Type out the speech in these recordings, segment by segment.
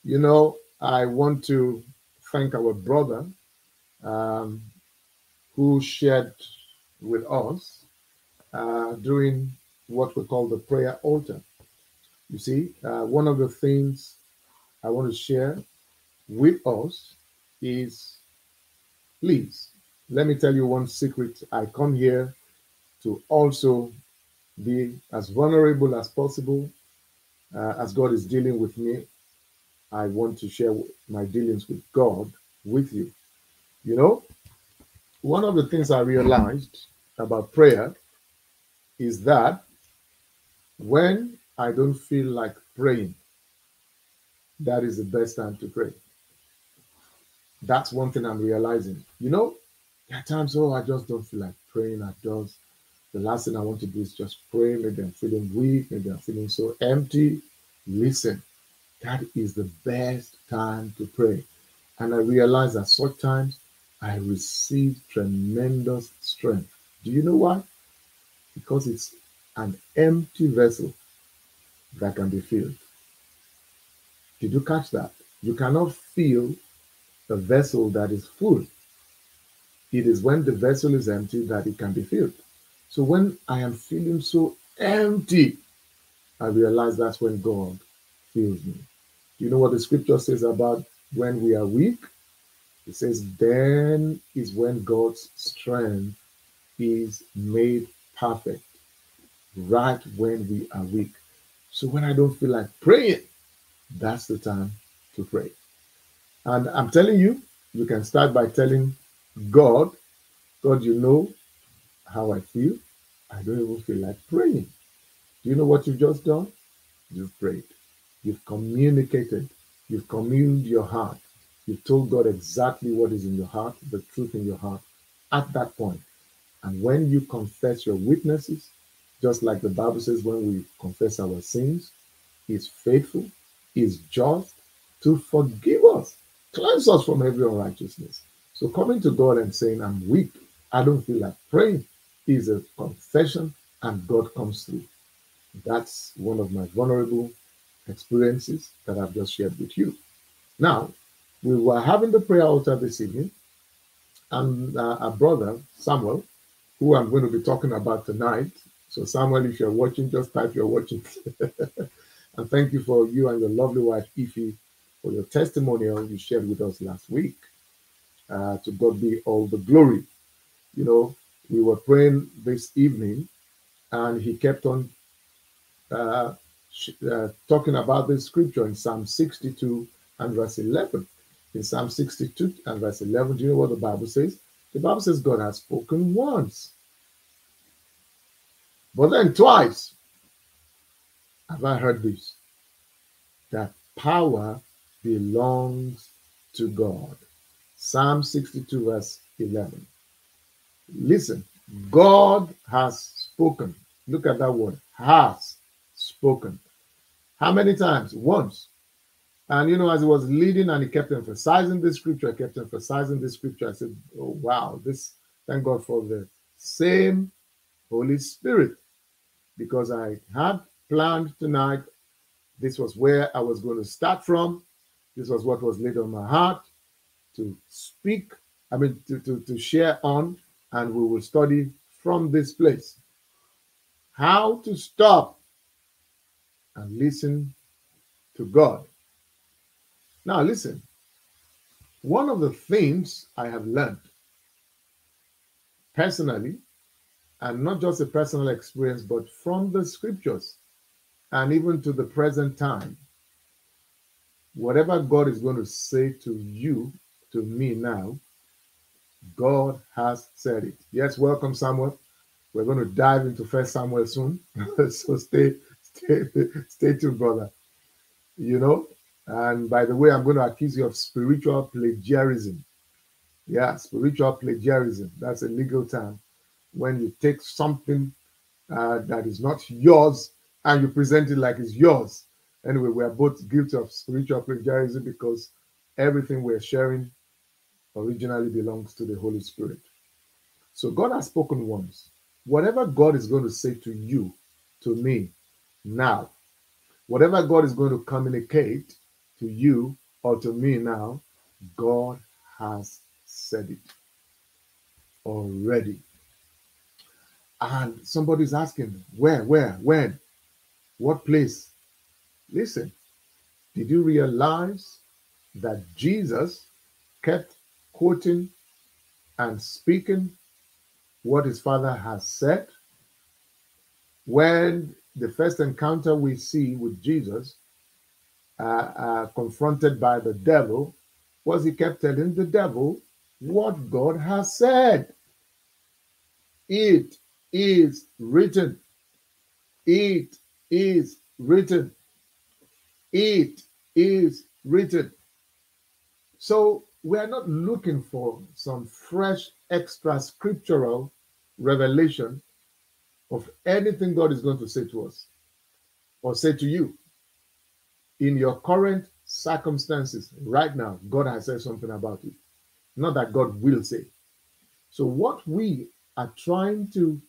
I want to thank our brother um, who shared with us during what we call the prayer altar. You see, one of the things I want to share with us is, please, let me tell you one secret. I come here to also be as vulnerable as possible as God is dealing with me. I want to share my dealings with God with you. You know, one of the things I realized about prayer is that when I don't feel like praying, that is the best time to pray. That's one thing I'm realizing. There are times, oh, I just don't feel like praying. The last thing I want to do is just pray. Maybe I'm feeling weak. Maybe I'm feeling so empty. Listen, that is the best time to pray. And I realize that such times I receive tremendous strength. Do you know why? Because it's an empty vessel that can be filled. Did you catch that? You cannot fill a vessel that is full. It is when the vessel is empty that it can be filled. So when I am feeling so empty, I realize that's when God fills me. Do you know what the scripture says about when we are weak? It says, then is when God's strength is made perfect, right when we are weak. So when I don't feel like praying, that's the time to pray. And I'm telling you, you can start by telling God, God, you know how I feel. I don't even feel like praying. Do you know what you've just done? You've prayed. You've communicated. You've communed your heart. You've told God exactly what is in your heart, the truth in your heart at that point. And when you confess your weaknesses, just like the Bible says, when we confess our sins, He's faithful, He's just to forgive us, cleanse us from every unrighteousness. So coming to God and saying, I'm weak, I don't feel like praying, is a confession, and God comes through. That's one of my vulnerable experiences that I've just shared with you. Now, we were having the prayer altar this evening, and our brother, Samuel, who I'm going to be talking about tonight. So, Samuel, if you're watching, just type you're watching. And thank you for you and your lovely wife, Ify, for your testimonial you shared with us last week. To God be all the glory. We were praying this evening, and he kept on uh, talking about this scripture in Psalm 62 and verse 11. In Psalm 62 and verse 11, do you know what the Bible says? The Bible says God has spoken once, but then twice have I heard this, that power belongs to God. Psalm 62 verse 11. Listen, God has spoken. Look at that word, has spoken. How many times? Once. And as he was leading and he kept emphasizing this scripture, I said, oh, wow, thank God for the same Holy Spirit. Because I had planned tonight, this was where I was going to start from. This was what was laid on my heart to speak, to share on, and we will study from this place. How to stop and listen to God. Now listen, one of the things I have learned personally, and not just a personal experience, but from the scriptures, and even to the present time, whatever God is going to say to you, to me now, God has said it. Yes, welcome, Samuel. We're going to dive into First Samuel soon. So stay tuned, brother. And by the way, I'm going to accuse you of spiritual plagiarism. Yeah, spiritual plagiarism. That's a legal term. When you take something that is not yours and you present it like it's yours. Anyway, we are both guilty of spiritual plagiarism because everything we're sharing originally belongs to the Holy Spirit. So God has spoken once. Whatever God is going to say to you, to me, now, whatever God is going to communicate, to you or to me now, God has said it already. And somebody's asking, where, when, what place? Listen, did you realize that Jesus kept quoting and speaking what his Father has said? When the first encounter we see with Jesus, confronted by the devil, was he kept telling the devil what God has said. It is written. It is written. It is written. So we are not looking for some fresh extra scriptural revelation of anything God is going to say to us or say to you. In your current circumstances right now, God has said something about it. Not that God will say. So what we are trying to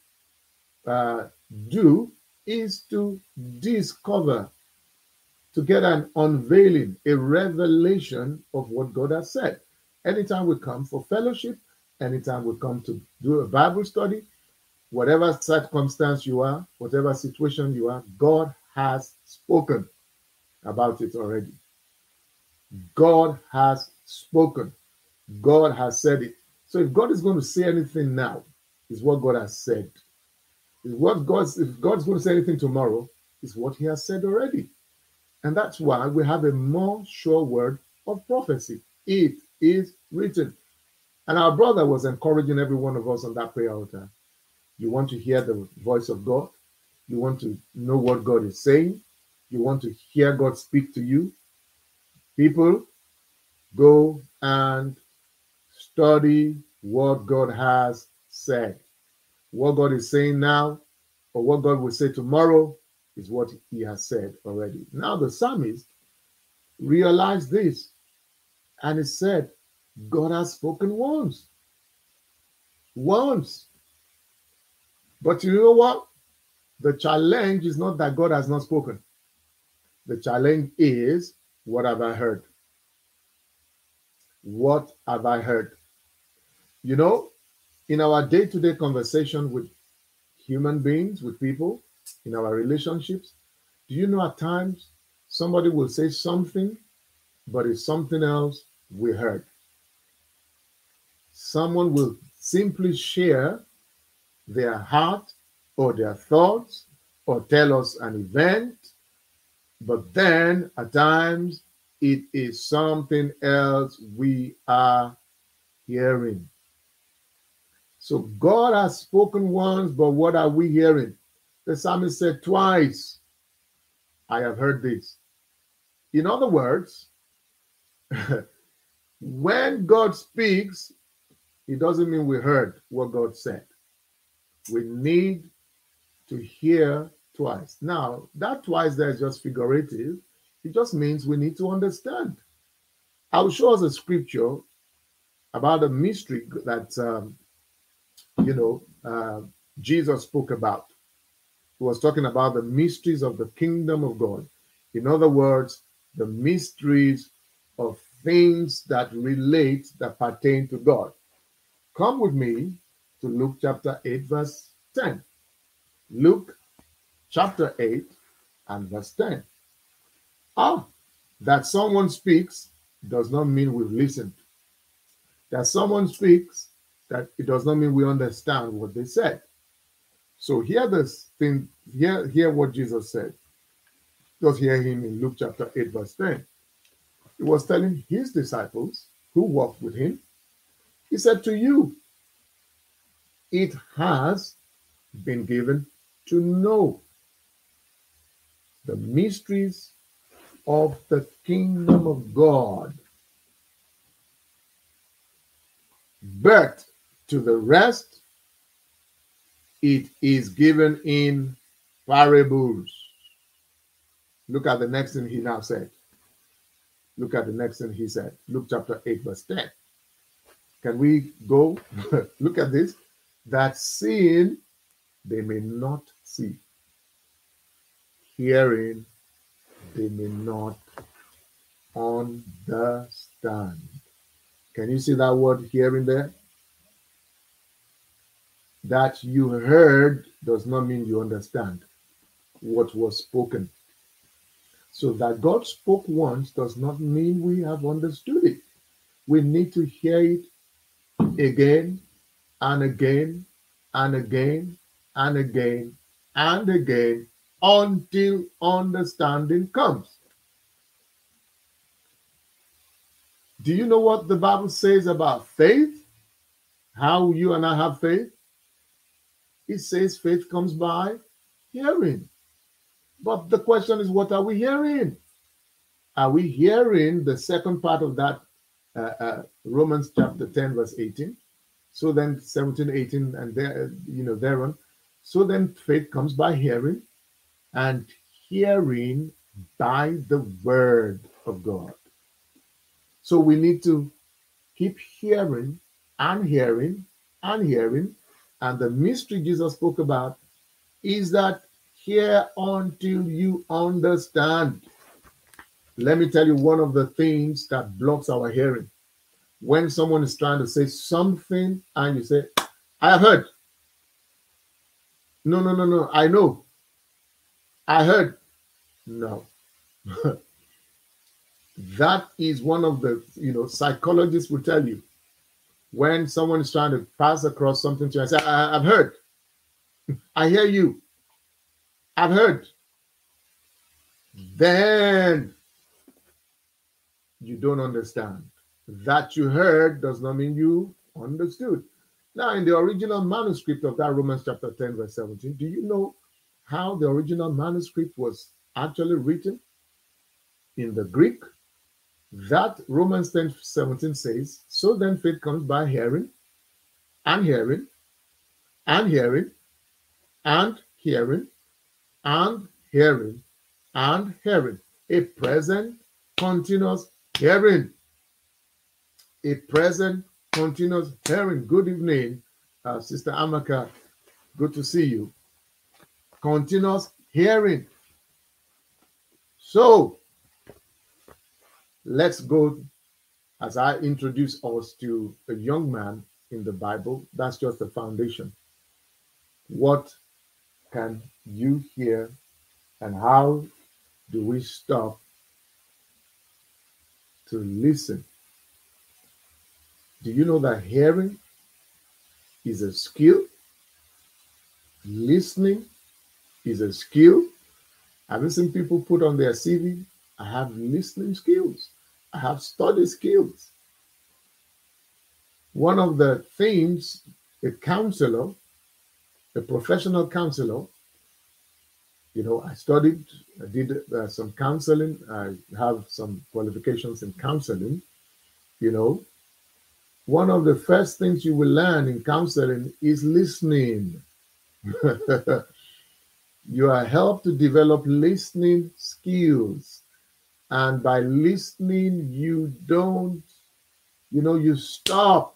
do is to discover, to get an unveiling, a revelation of what God has said. Anytime we come for fellowship, anytime we come to do a Bible study, whatever circumstance you are, whatever situation you are, God has spoken about it already. God has spoken. God has said it. So if God is going to say anything now, it's what God has said. If God's going to say anything tomorrow, it's what he has said already. And that's why we have a more sure word of prophecy. It is written. And our brother was encouraging every one of us on that prayer altar. You want to hear the voice of God. You want to know what God is saying. You want to hear God speak to you. People, go and study what God has said. What God is saying now, or what God will say tomorrow, is what he has said already. Now the psalmist realized this, and he said, God has spoken once. Once. But you know what? The challenge is not that God has not spoken. The challenge is, what have I heard? What have I heard? You know, in our day-to-day conversation with human beings, with people, in our relationships, do you know at times somebody will say something, but it's something else we heard? Someone will simply share their heart or their thoughts or tell us an event, but then at times it is something else we are hearing. So God has spoken once, but what are we hearing? The psalmist said twice, I have heard this. In other words, when God speaks, it doesn't mean we heard what God said. We need to hear twice. Now, that twice there is just figurative. It just means we need to understand. I'll show us a scripture about a mystery that, Jesus spoke about. He was talking about the mysteries of the kingdom of God. In other words, the mysteries of things that relate, that pertain to God. Come with me to Luke chapter 8, verse 10. Luke chapter 8 and verse 10. That someone speaks does not mean we've listened. That someone speaks, that it does not mean we understand what they said. So hear this thing, hear what Jesus said. Just hear him in Luke chapter 8, verse 10. He was telling his disciples who walked with him, he said, to you, it has been given to know the mysteries of the kingdom of God. But to the rest, it is given in parables. Look at the next thing he now said. Look at the next thing he said. Luke chapter 8, verse 10. Can we go? Look at this. That seeing they may not see, hearing they may not understand. Can you see that word hearing there? That you heard does not mean you understand what was spoken. So that God spoke once does not mean we have understood it. We need to hear it again and again and again and again and again until understanding comes. Do you know what the Bible says about faith? How you and I have faith? It says faith comes by hearing. But the question is, what are we hearing? Are we hearing the second part of that Romans chapter 10, verse 18? So then 17, 18, and there, thereon. So then faith comes by hearing, and hearing by the word of God. So we need to keep hearing and hearing and hearing. And the mystery Jesus spoke about is that hear until you understand. Let me tell you one of the things that blocks our hearing. When someone is trying to say something and you say, I have heard. No, no, no, no. I know. I heard. No. That is one of the, psychologists will tell you. When someone is trying to pass across something to you, I say, I've heard. I hear you. I've heard. Then you don't understand. That you heard does not mean you understood. Now, in the original manuscript of that Romans chapter 10, verse 17, do you know how the original manuscript was actually written? In the Greek, that Romans 10, 17 says, so then faith comes by hearing, and hearing, and hearing, and hearing, and hearing, and hearing. A present, continuous hearing. A present, continuous hearing. Good evening, Sister Amaka. Good to see you. Continuous hearing. So, let's go as I introduce us to a young man in the Bible. That's just the foundation. What can you hear, and how do we stop to listen? Do you know that hearing is a skill? Listening is a skill. Have you seen people put on their CV, I have listening skills, I have study skills? One of the things a counselor, a professional counselor, I did some counseling. I have some qualifications in counseling. One of the first things you will learn in counseling is listening. You are helped to develop listening skills. And by listening, you don't, you stop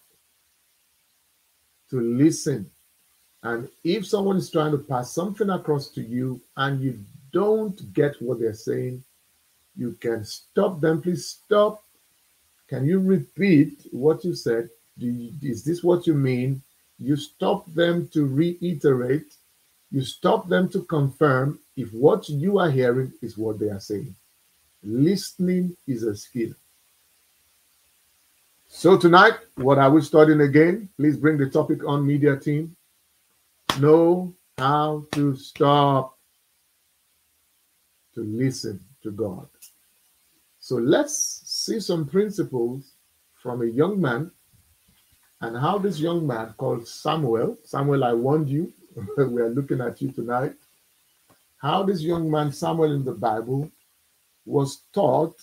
to listen. And if someone is trying to pass something across to you and you don't get what they're saying, you can stop them. Please stop. Can you repeat what you said? Is this what you mean? You stop them to reiterate. You stop them to confirm if what you are hearing is what they are saying. Listening is a skill. So tonight, what are we studying again? Please bring the topic on, media team. Know how to stop to listen to God. So let's see some principles from a young man and how this young man called Samuel, I warned you, we are looking at you tonight, how this young man Samuel in the Bible was taught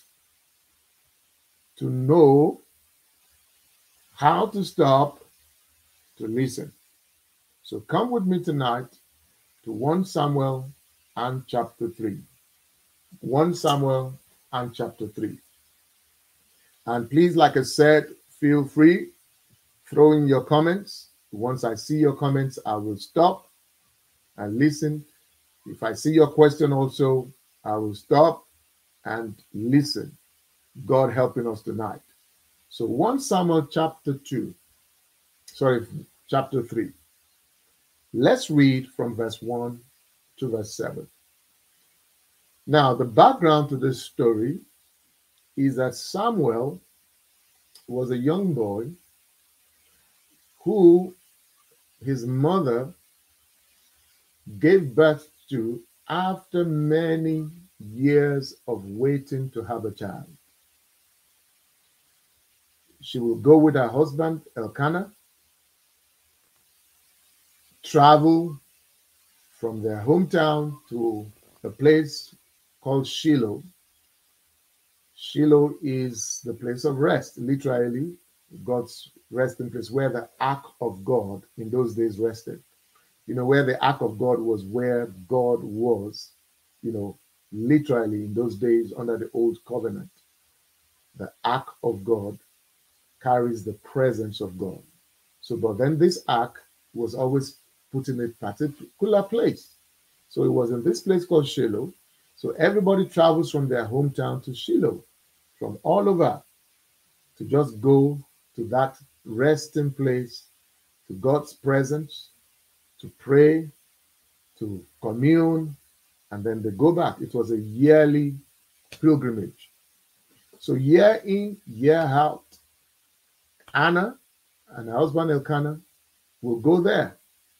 to know how to stop to listen. So come with me tonight to 1 Samuel and chapter 3. 1 Samuel and chapter 3. And please, like I said, feel free, throw in your comments. Once I see your comments, I will stop and listen. If I see your question also, I will stop and listen. God helping us tonight. So 1 Samuel chapter 3. Let's read from verse 1 to verse 7. Now, the background to this story is that Samuel was a young boy who his mother gave birth to after many years of waiting to have a child. She will go with her husband, Elkanah, travel from their hometown to a place called Shiloh. Shiloh is the place of rest, literally, God's resting place, where the ark of God in those days rested. You know, where the ark of God was, where God was, you know, literally in those days under the old covenant. The ark of God carries the presence of God. So, but then this ark was always put in a particular place. So it was in this place called Shiloh. So everybody travels from their hometown to Shiloh, from all over, to just go to that resting place, to God's presence, to pray, to commune, and then they go back. It was a yearly pilgrimage. So year in, year out, Anna and her husband Elkanah will go there.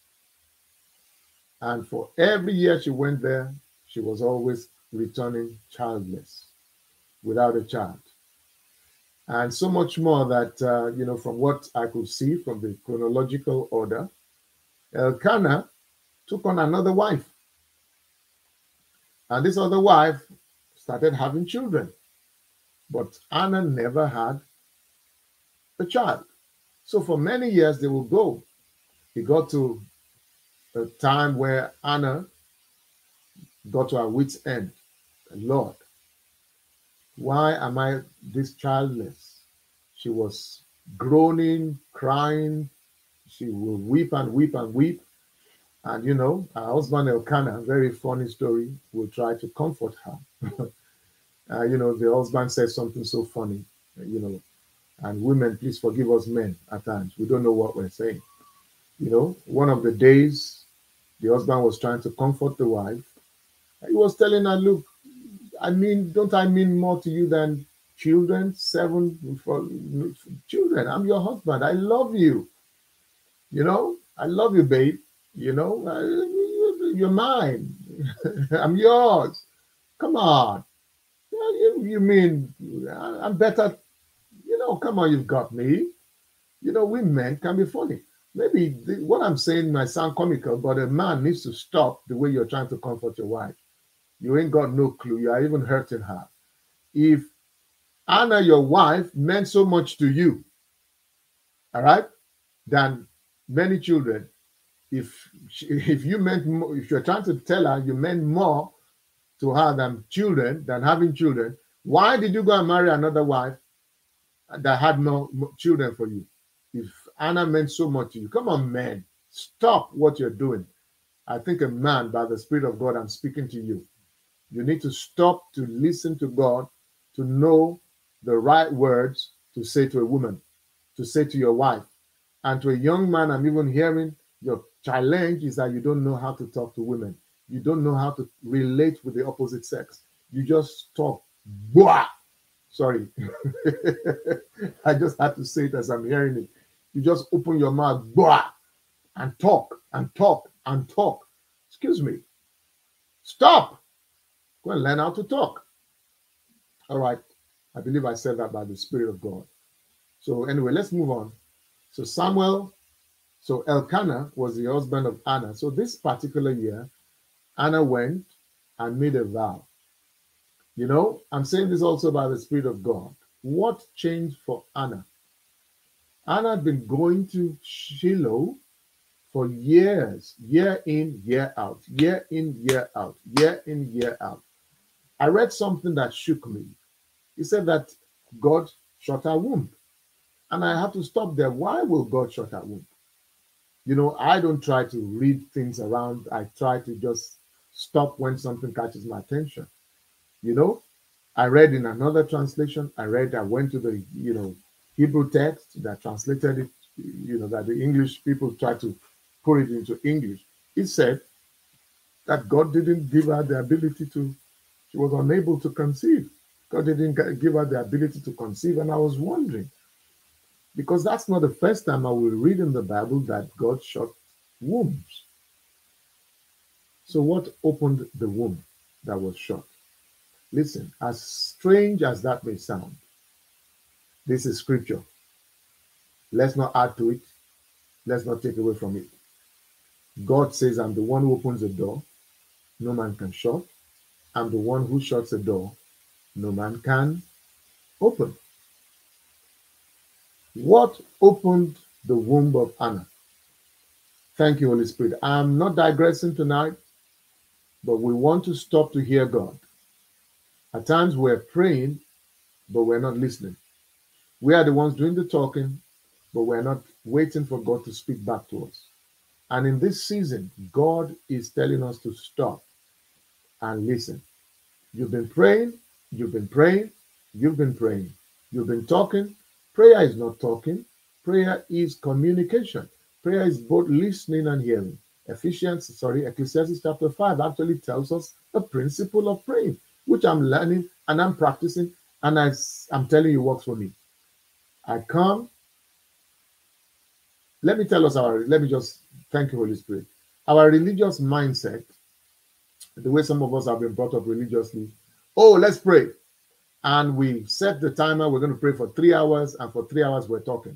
And for every year she went there, she was always returning childless, without a child. And so much more that, you know, from what I could see from the chronological order, Elkanah took on another wife. And this other wife started having children. But Anna never had a child. So for many years they will go. It got to a time where Anna got to her wit's end. Lord, why am I this childless? She was groaning, crying. She will weep and weep and weep. And, you know, her husband Elkanah, very funny story, will try to comfort her. You know, the husband says something so funny, you know, and women, please forgive us men at times. We don't know what we're saying. You know, one of the days, the husband was trying to comfort the wife. He was telling her, look, I mean, don't I mean more to you than children? 7 children. I'm your husband. I love you. You know, I love you, babe. You know, you're mine. I'm yours. Come on. You mean I'm better? You know, come on, you've got me. You know, we men can be funny. Maybe what I'm saying might sound comical, but a man needs to stop the way you're trying to comfort your wife. You ain't got no clue. You are even hurting her. If Anna, your wife, meant so much to you, all right, than many children, if you meant more, if you're trying to tell her you meant more to her than children, than having children, why did you go and marry another wife that had no children for you? If Anna meant so much to you, come on, man, stop what you're doing. I think a man, by the Spirit of God, I'm speaking to you. You need to stop to listen to God, to know the right words to say to a woman, to say to your wife. And to a young man, I'm even hearing your challenge is that you don't know how to talk to women. You don't know how to relate with the opposite sex. You just talk. Blah! Sorry. I just had to say it as I'm hearing it. You just open your mouth, blah, and talk and talk and talk. Excuse me. Stop. Go and learn how to talk. All right. I believe I said that by the Spirit of God. So anyway, let's move on. So Elkanah was the husband of Anna. So this particular year, Anna went and made a vow. You know, I'm saying this also by the Spirit of God. What changed for Anna? Anna had been going to Shiloh for years, year in, year out, year in, year out, year in, year out. I read something that shook me. He said that God shut her womb. And I have to stop there. Why will God shut her womb? You know, I don't try to read things around. I try to just stop when something catches my attention. You know, I read in another translation. I went to the, Hebrew text that translated it, that the English people tried to put it into English. It said that God didn't give her the ability to, she was unable to conceive. God didn't give her the ability to conceive. And I was wondering, because that's not the first time I will read in the Bible that God shut wombs. So what opened the womb that was shut? Listen, as strange as that may sound, this is scripture. Let's not add to it. Let's not take away from it. God says, I'm the one who opens the door, no man can shut. I'm the one who shuts the door, no man can open. What opened the womb of Anna? Thank you, Holy Spirit. I'm not digressing tonight, but we want to stop to hear God. At times we're praying, but we're not listening. We are the ones doing the talking, but we're not waiting for God to speak back to us. And in this season, God is telling us to stop and listen. You've been praying, you've been praying, you've been praying. You've been talking. Prayer is not talking. Prayer is communication. Prayer is both listening and hearing. Ecclesiastes chapter 5 actually tells us the principle of praying, which I'm learning and I'm practicing, and I'm telling you works for me. I come. Let me just thank you, Holy Spirit. Our religious mindset, the way some of us have been brought up religiously, let's pray. And we set the timer, we're going to pray for 3 hours, and for 3 hours we're talking.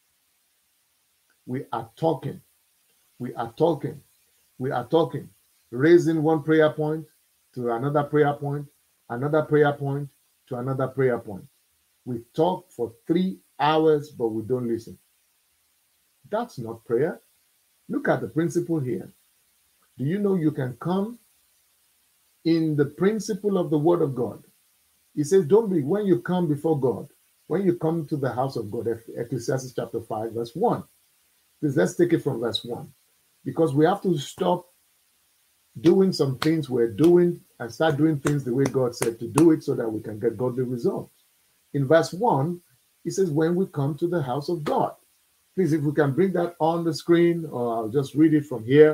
We are talking. We are talking. We are talking. Raising one prayer point to another prayer point, another prayer point to another prayer point. We talk for 3 hours, but we don't listen. That's not prayer. Look at the principle here. Do you know you can come in the principle of the word of God? He says, when you come before God, when you come to the house of God, Ecclesiastes chapter 5, verse 1. Please, let's take it from verse 1. Because we have to stop doing some things we're doing and start doing things the way God said to do it so that we can get godly results. In verse 1, he says, when we come to the house of God. Please, if we can bring that on the screen, or I'll just read it from here.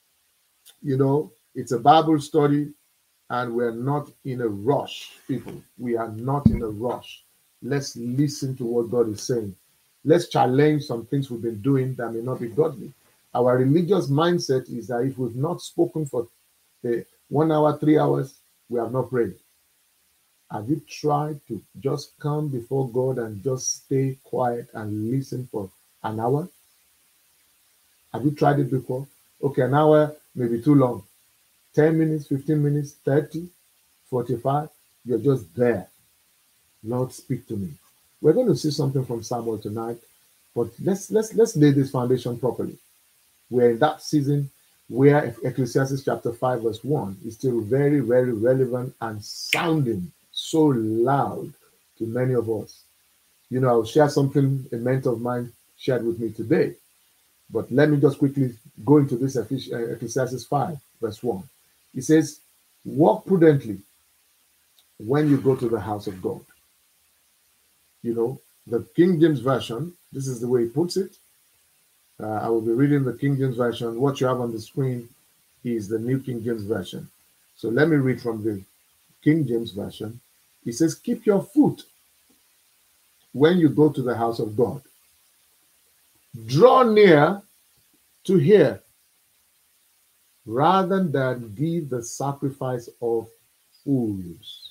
It's a Bible study, and we're not in a rush, people. We are not in a rush. Let's listen to what God is saying. Let's challenge some things we've been doing that may not be godly. Our religious mindset is that if we've not spoken for 1 hour, 3 hours, we have not prayed. Have you tried to just come before God and just stay quiet and listen for an hour? Have you tried it before? Okay, an hour may be too long. 10 minutes, 15 minutes, 30, 45, you're just there. Lord, speak to me. We're going to see something from Samuel tonight, but let's lay this foundation properly. We're in that season where Ecclesiastes chapter 5 verse 1 is still very, very relevant and sounding so loud to many of us. I'll share something a mentor of mine shared with me today, but let me just quickly go into this Ecclesiastes 5 verse 1. It says, walk prudently when you go to the house of God. The King James Version, this is the way he puts it. I will be reading the King James Version. What you have on the screen is the New King James Version. So let me read from the King James Version. It says, keep your foot when you go to the house of God. Draw near to hear, rather than give the sacrifice of fools.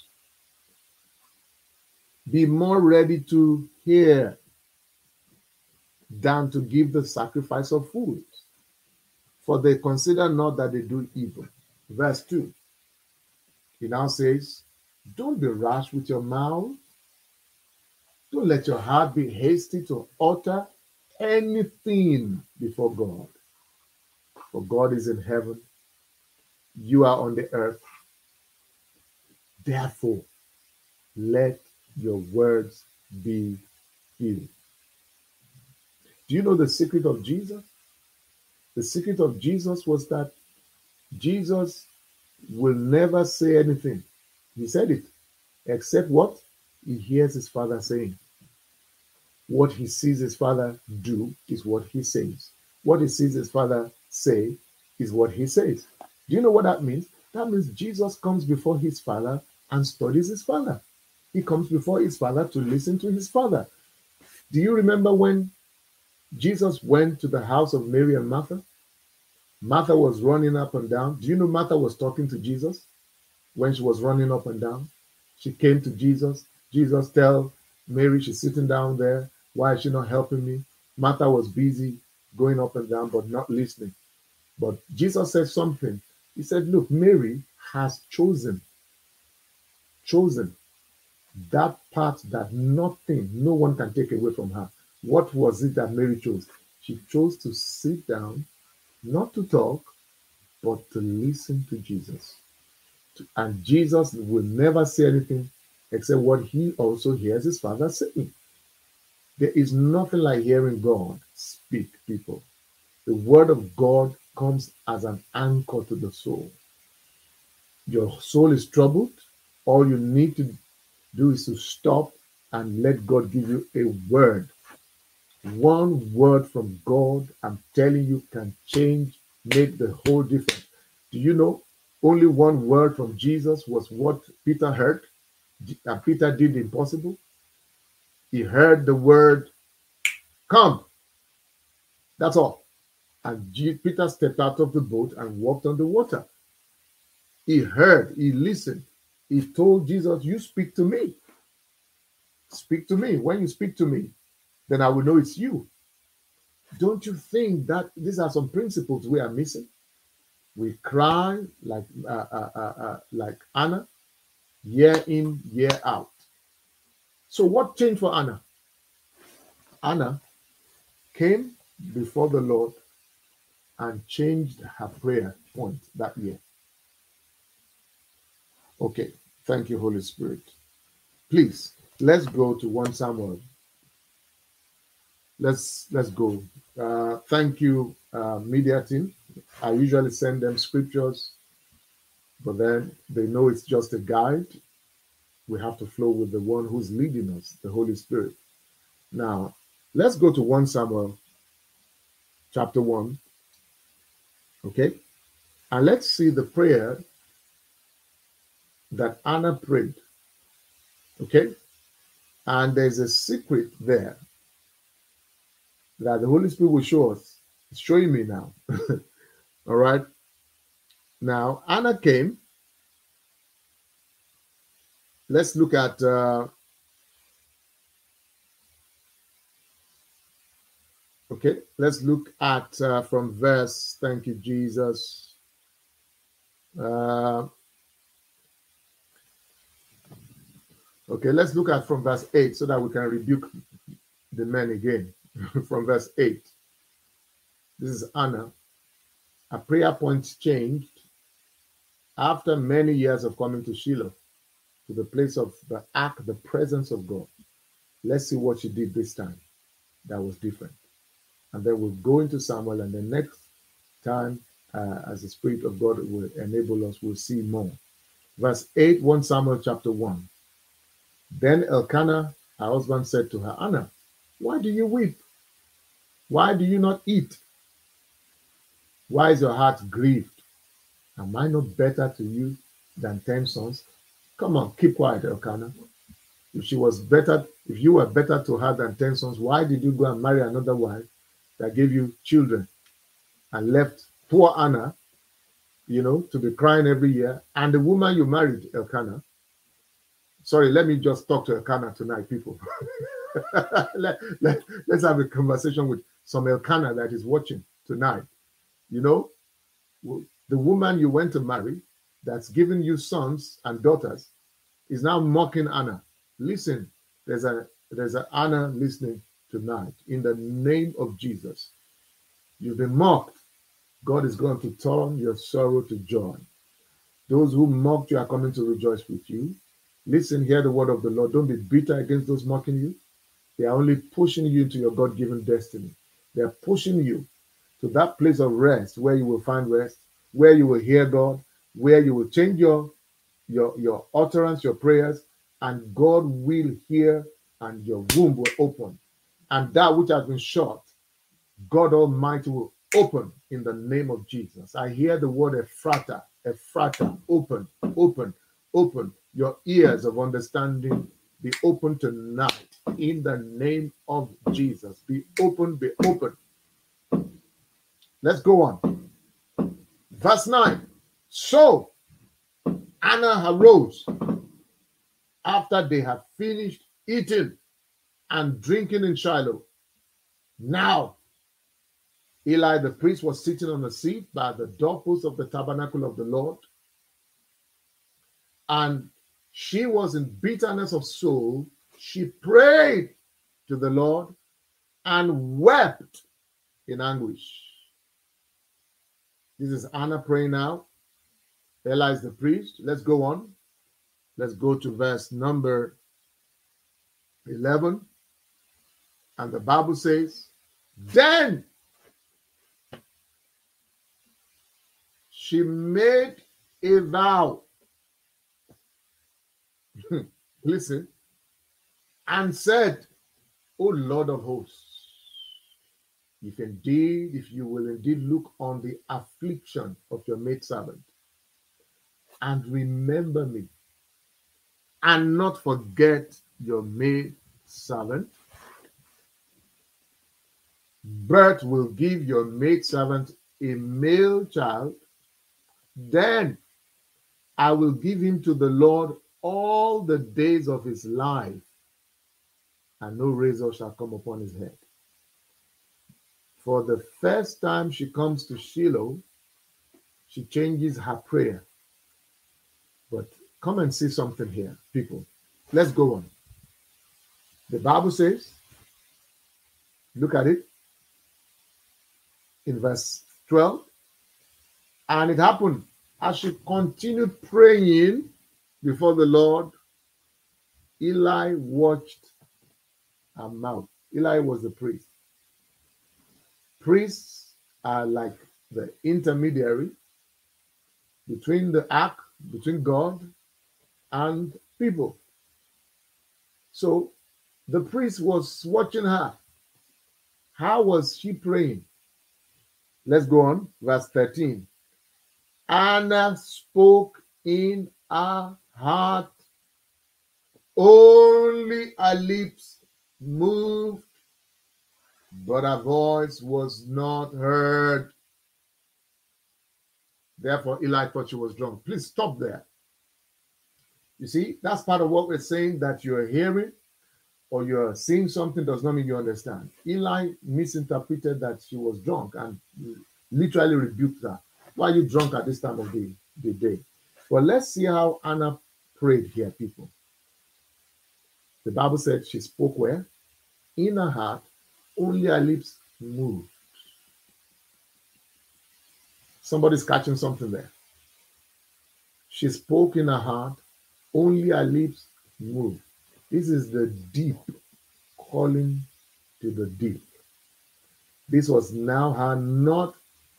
Be more ready to hear than to give the sacrifice of fools, for they consider not that they do evil. Verse 2, he now says, don't be rash with your mouth. Don't let your heart be hasty to utter anything before God. For God is in heaven, you are on the earth. Therefore, let your words be few. Do you know the secret of Jesus? The secret of Jesus was that Jesus will never say anything. He said it. except what? He hears his father saying. What he sees his father do is what he says. What he sees his father say is what he says. Do you know what that means? That means Jesus comes before his father and studies his father. He comes before his father to listen to his father. Do you remember when Jesus went to the house of Mary and Martha? Martha was running up and down. Do you know Martha was talking to Jesus when she was running up and down? She came to Jesus. Jesus tell Mary she's sitting down there. Why is she not helping me? Martha was busy going up and down but not listening. But Jesus said something. He said, look, Mary has chosen that part that nothing, no one can take away from her. What was it that Mary chose? She chose to sit down, not to talk, but to listen to Jesus. And Jesus will never say anything except what he also hears his father saying. There is nothing like hearing God speak, people. The word of God comes as an anchor to the soul. Your soul is troubled. All you need to do is to stop and let God give you a word. One word from God, I'm telling you, can change, make the whole difference. Do you know only one word from Jesus was what Peter heard? And Peter did the impossible. He heard the word, come. That's all. And Peter stepped out of the boat and walked on the water. He heard, he listened. He told Jesus, you speak to me. Speak to me. When you speak to me, then I will know it's you. Don't you think that these are some principles we are missing? We cry like Anna, year in, year out. So what changed for Anna? Anna came before the Lord and changed her prayer point that year. Okay, thank you, Holy Spirit. Please, let's go to 1 Samuel. Let's go. Thank you, media team. I usually send them scriptures, but then they know it's just a guide. We have to flow with the one who's leading us, the Holy Spirit. Now, let's go to 1 Samuel chapter 1. Okay? And let's see the prayer that Anna prayed. Okay? And there's a secret there that the Holy Spirit will show us. It's showing me now. All right? Now, Anna came. Let's look at okay, let's look at from verse, thank you, Jesus. Okay, let's look at from verse 8 so that we can rebuke the men again. From verse 8. This is Anna. A prayer point changed after many years of coming to Shiloh, to the place of the ark, the presence of God. Let's see what she did this time that was different. And then we'll go into Samuel, and the next time, as the Spirit of God will enable us, we'll see more. Verse 8, 1 Samuel chapter 1. Then Elkanah, her husband, said to her, Anna, why do you weep? Why do you not eat? Why is your heart grieved? Am I not better to you than 10 sons? Come on, keep quiet, Elkanah. If you were better to her than 10 sons, why did you go and marry another wife that gave you children and left poor Anna, to be crying every year? And the woman you married, Elkanah, sorry, let me just talk to Elkanah tonight, people. Let's have a conversation with some Elkanah that is watching tonight. The woman you went to marry that's giving you sons and daughters is now mocking Anna. Listen, there's a Anna listening tonight. In the name of Jesus, you've been mocked. God is going to turn your sorrow to joy. Those who mocked you are coming to rejoice with you. Listen, hear the word of the Lord. Don't be bitter against those mocking you. They are only pushing you into your God-given destiny. They are pushing you to that place of rest where you will find rest, where you will hear God, where you will change your utterance, your prayers, and God will hear, and your womb will open. And that which has been shut, God Almighty will open in the name of Jesus. I hear the word Ephrata, Ephrata, open, open, open. Your ears of understanding be open tonight in the name of Jesus. Be open, be open. Let's go on. Verse 9. So Anna arose after they had finished eating and drinking in Shiloh. Now Eli the priest was sitting on a seat by the doorpost of the tabernacle of the Lord, and she was in bitterness of soul. She prayed to the Lord and wept in anguish. This is Anna praying now. Eli is the priest. Let's go on. Let's go to verse number 11. And the Bible says, then she made a vow. Listen. And said, O Lord of hosts, if you will indeed look on the affliction of your maidservant, and remember me, and not forget your maidservant, but will give your maidservant a male child, then I will give him to the Lord all the days of his life, and no razor shall come upon his head. For the first time she comes to Shiloh, she changes her prayer. But come and see something here, people. Let's go on. The Bible says, look at it, in verse 12. And it happened as she continued praying before the Lord, Eli watched her mouth. Eli was the priest. Priests are like the intermediary between the ark, between God and people. So the priest was watching her. How was she praying? Let's go on. Verse 13. Anna spoke in her heart. Only her lips moved, but her voice was not heard. Therefore, Eli thought she was drunk. Please stop there. You see, that's part of what we're saying, that you're hearing or you're seeing something does not mean you understand. Eli misinterpreted that she was drunk and literally rebuked her. Why are you drunk at this time of the day? Well, let's see how Anna prayed here, people. The Bible said she spoke where? In her heart, only her lips moved. Somebody's catching something there. She spoke in her heart, only her lips moved. This is the deep calling to the deep. This was now her not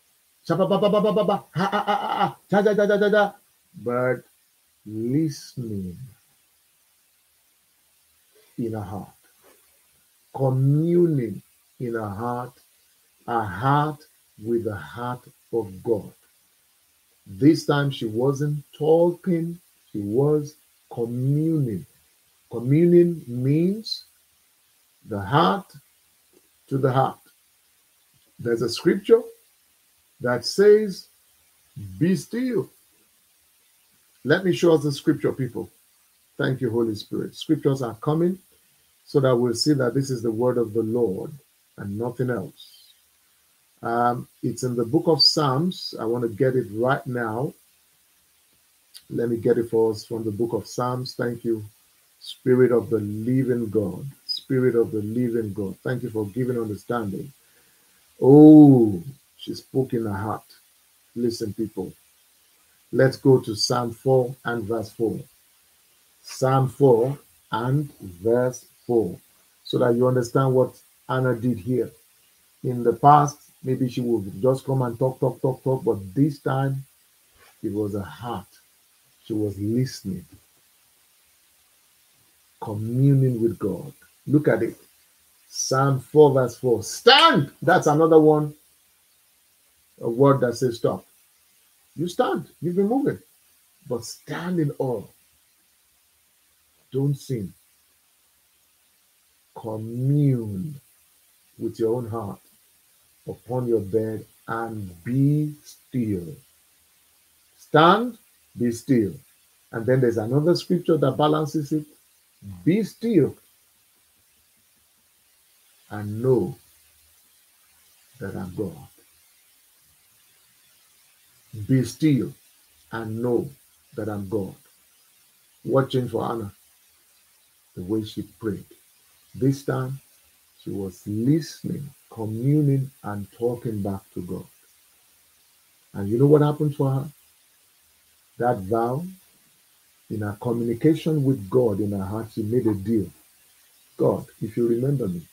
but listening in her heart, communing in her heart with the heart of God. This time she wasn't talking, she was communing. Communing means the heart to the heart. There's a scripture that says, be still. Let me show us the scripture, people. Thank you, Holy Spirit. Scriptures are coming so that we'll see that this is the word of the Lord and nothing else. It's in the book of Psalms. I want to get it right now. Let me get it for us from the book of Psalms. Thank you, Spirit of the living God. Spirit of the living God. Thank you for giving understanding. Oh, she spoke in her heart. Listen, people. Let's go to Psalm 4 and verse 4. Psalm 4 and verse 4. So that you understand what Anna did here. In the past, maybe she would just come and talk, but this time it was a heart. She was listening. Communing with God. Look at it. Psalm 4 verse 4. Stand. That's another one, a word that says stop. You stand. You've been moving. But stand in awe. Don't sin. Commune with your own heart upon your bed and be still. Stand, be still. And then there's another scripture that balances it. Be still and know that I'm God. Be still and know that I'm God. Watching for Anna, the way she prayed. This time, she was listening, communing, and talking back to God. And you know what happened for her? That vow, in her communication with God in her heart, she made a deal. God, if you remember me,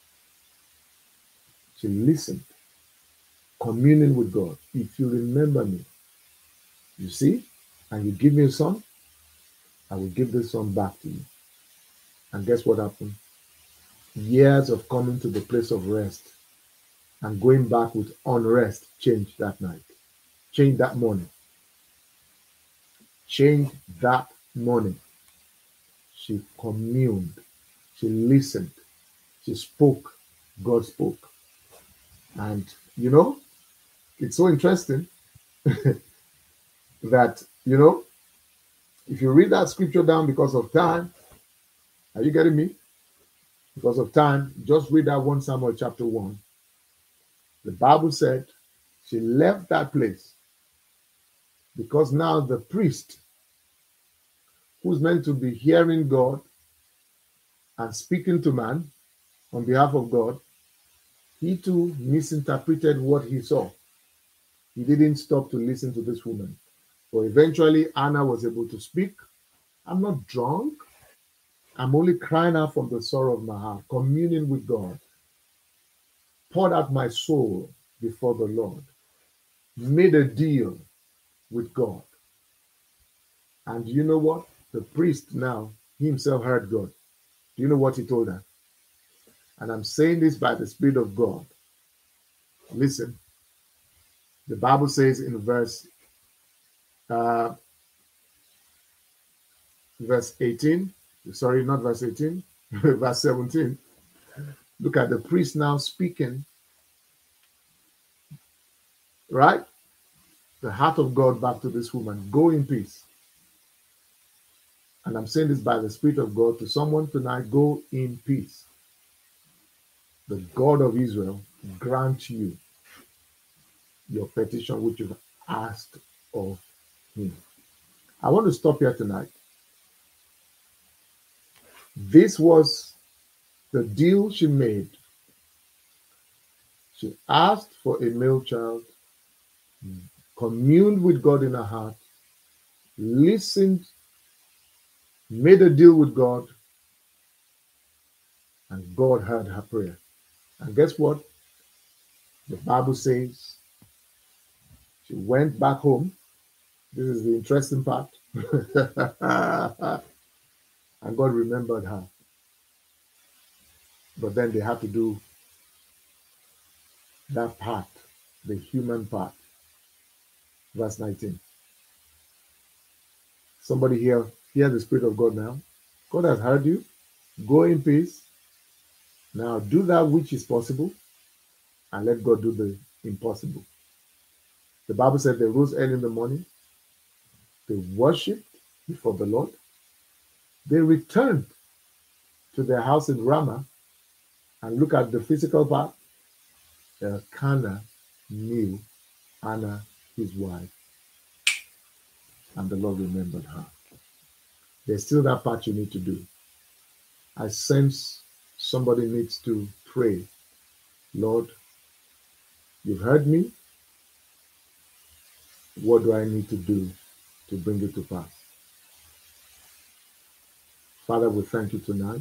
she listened, communing with God. If you remember me, you see, and you give me a son, I will give this son back to you. And guess what happened? Years of coming to the place of rest and going back with unrest changed that night, changed that morning, changed that morning. She communed, she listened, she spoke, God spoke. And you know, it's so interesting that, you know, if you read that scripture down because of time, are you getting me? Because of time, just read that 1 Samuel chapter 1. The Bible said she left that place because now the priest who's meant to be hearing God and speaking to man on behalf of God, he too misinterpreted what he saw. He didn't stop to listen to this woman. But eventually, Anna was able to speak. I'm not drunk. I'm only crying out from the sorrow of my heart, communing with God. Poured out my soul before the Lord. Made a deal with God. And you know what? The priest now, he himself heard God. Do you know what he told her? And I'm saying this by the Spirit of God. Listen, the Bible says in verse 18, sorry, not verse 18, verse 17. Look at the priest now speaking, right? The heart of God back to this woman. Go in peace. And I'm saying this by the Spirit of God to someone tonight. Go in peace. The God of Israel grant you your petition which you've asked of him. I want to stop here tonight. This was the deal she made. She asked for a male child, communed with God in her heart, listened, made a deal with God, and God heard her prayer. And guess what? The Bible says she went back home. This is the interesting part. And God remembered her. But then they had to do that part, the human part. Verse 19. Somebody here, hear the Spirit of God now. God has heard you. Go in peace. Now do that which is possible and let God do the impossible. The Bible said they rose early in the morning. They worshiped before the Lord. They returned to their house in Ramah, and look at the physical part. Elkanah knew Anna, his wife, and the Lord remembered her. There's still that part you need to do. I sense somebody needs to pray. Lord, you've heard me. What do I need to do to bring it to pass? Father, we thank you tonight.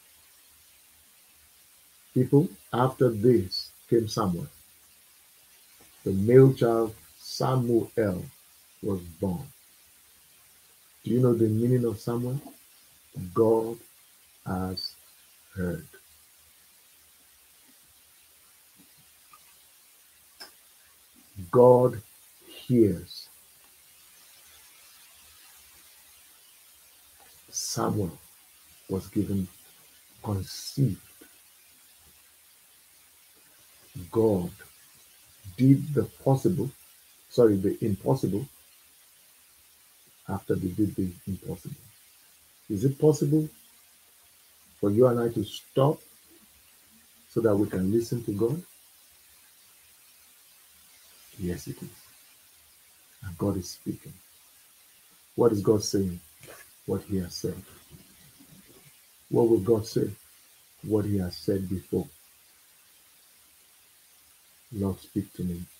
People, after this came Samuel. The male child, Samuel, was born. Do you know the meaning of Samuel? God has heard. God hears. Samuel was given conceived. God did the impossible after they did the impossible. Is it possible for you and I to stop so that we can listen to God? Yes, it is. And God is speaking. What is God saying? What He has said. What will God say? What He has said before. Lord, speak to me.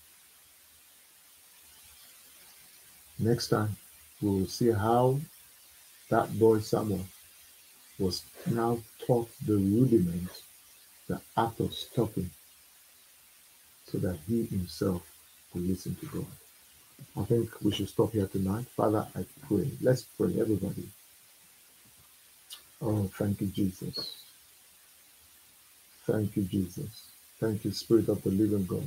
Next time, we will see how that boy Samuel was now taught the rudiments, the act of stopping, so that he himself could listen to God. I think we should stop here tonight. Father, I pray. Let's pray, everybody. Oh, thank you, Jesus. Thank you, Jesus. Thank you, Spirit of the living God.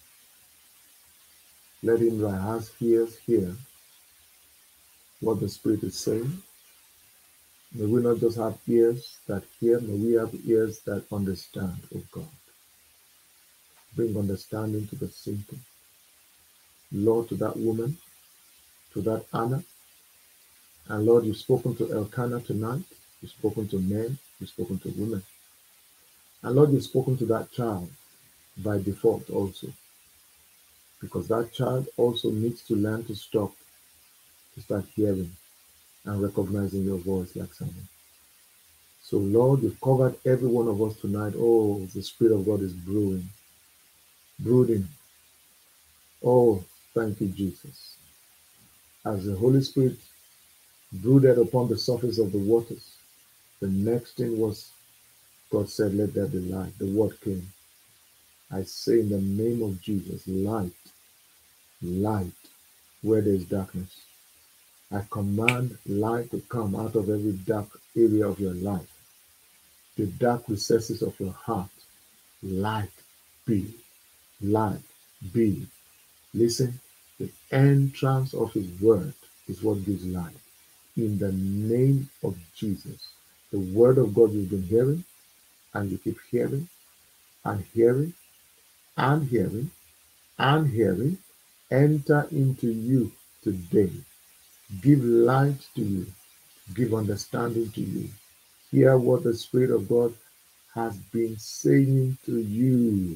Let him that has ears hear what the Spirit is saying. May we not just have ears that hear, may we have ears that understand, oh God. Bring understanding to the simple. Lord, to that woman, to that Anna. And Lord, you've spoken to Elkanah tonight. You've spoken to men. You've spoken to women. And Lord, you've spoken to that child by default also. Because that child also needs to learn to stop, to start hearing and recognizing your voice like someone. So Lord, you've covered every one of us tonight. Oh, the Spirit of God is brooding. Oh, thank you, Jesus. As the Holy Spirit brooded upon the surface of the waters, the next thing was God said, let there be light. The word came. I say in the name of Jesus, light, light, where there is darkness. I command light to come out of every dark area of your life, the dark recesses of your heart. Light be, light be. Listen, the entrance of his word is what gives light. In the name of Jesus, the word of God you've been hearing, and you keep hearing, and hearing, and hearing, and hearing, enter into you today. Give light to you. Give understanding to you. Hear what the Spirit of God has been saying to you.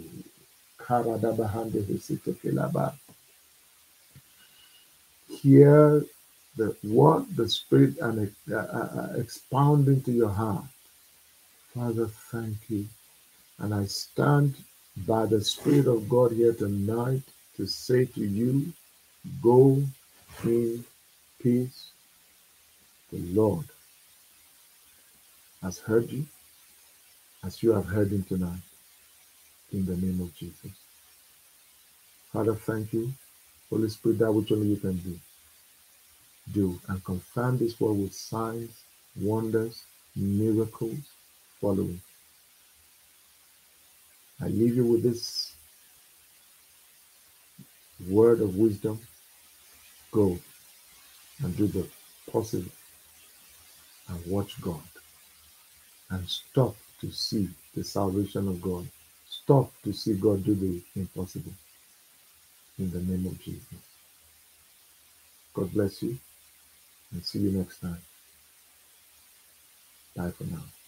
Hear what the Spirit and expounding to your heart. Father, thank you. And I stand by the Spirit of God here tonight to say to you, go in peace. The Lord has heard you as you have heard him tonight. In the name of Jesus. Father, thank you. Holy Spirit, that which only you can do. Do and confirm this word with signs, wonders, miracles following. I leave you with this word of wisdom. Go and do the possible and watch God. And stop to see the salvation of God. Stop to see God do the impossible. In the name of Jesus. God bless you and see you next time. Bye for now.